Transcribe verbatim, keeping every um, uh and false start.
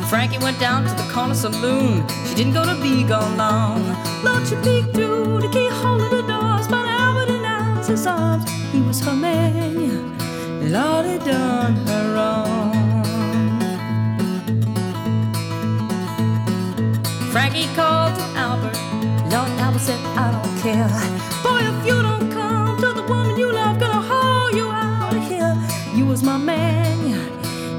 Frankie went down to the corner saloon. She didn't go to be gone long. Lord, she peeked through the keyhole of the doors, but Albert in Alice's arms, he was her man, yeah. Lord, he done her wrong. Frankie called to Albert. Lord, Albert said, I don't care. Boy, if you don't come